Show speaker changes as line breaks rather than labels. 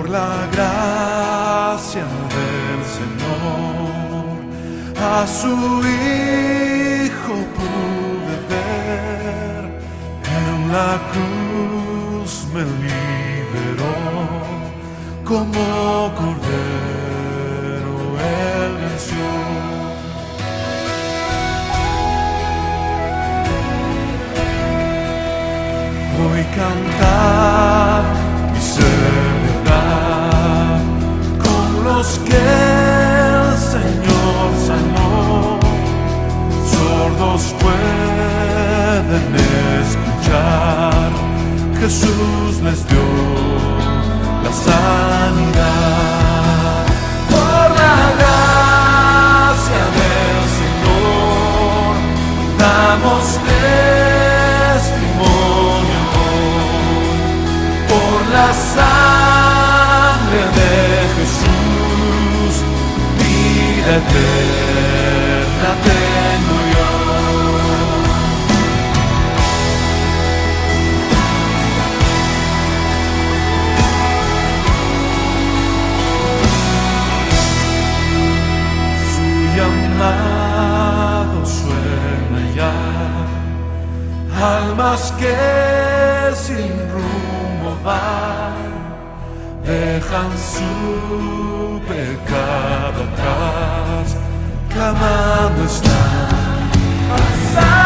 la gracia del Señor, a su Hijo pude ver, en la cruz me liberó, como cordero Él venció. Hoy cantad y celebrad con los que el Señor sanó. Sordos pueden escuchar, Jesús les dio la sanidad. Por la gracia del Señor damos testimonio hoy. Por la sangre de Jesús, vida eterna tengo yo. Su llamado suena ya, almas que sin rumbo van, dejan su pecado atrás, clamando están.